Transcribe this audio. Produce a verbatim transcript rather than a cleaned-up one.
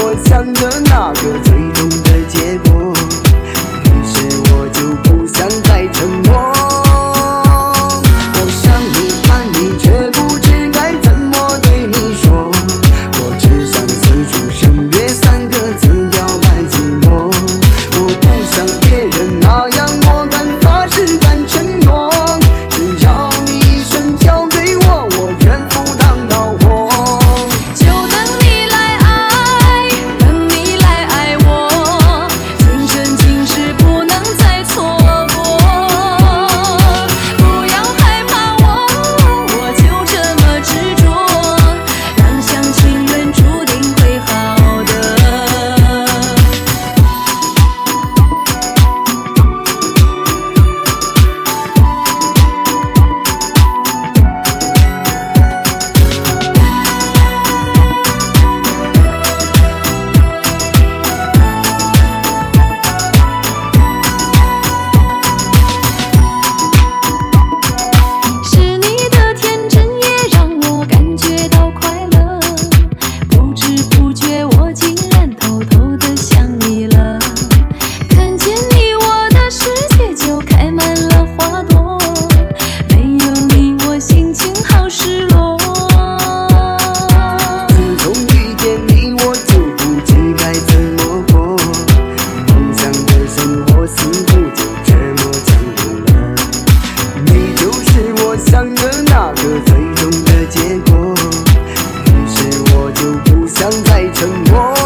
我想的那个最终的结果，于是我就不想再沉默。我想你看你，却不知该怎么对你说，我只想此处省略三个字，表白寂寞。我不像别人那样，我敢发誓敢承诺，只要你一生交给我，我愿赴汤蹈火。 就等你来爱，等你来爱我，今生今世不能再错过。不要害怕我，我就这么执着，两厢情愿注定会好的。是你的天真也让我感觉到快乐，不知不觉我竟然偷偷的想你了。看见你我的世界就开满了花朵，没有你我心情好失落。 自从遇见你，我就不知该怎么过，梦想的生活似乎就这么降临了。你就是我想的那个最终的结果，于是我就不想再沉默。